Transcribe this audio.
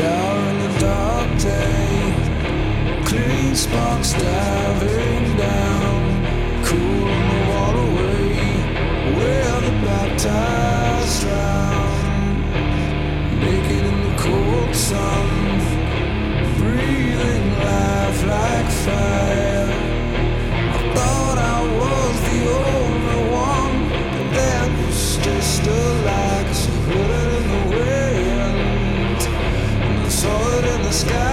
shower in the dark day, clean sparks diving down, cool on the waterway, where the baptized drown, naked in the cold sun, breathing life like fire. I thought I was the only one, but that was just a lie, 'cause I heard it in the wind, and I saw it in the sky.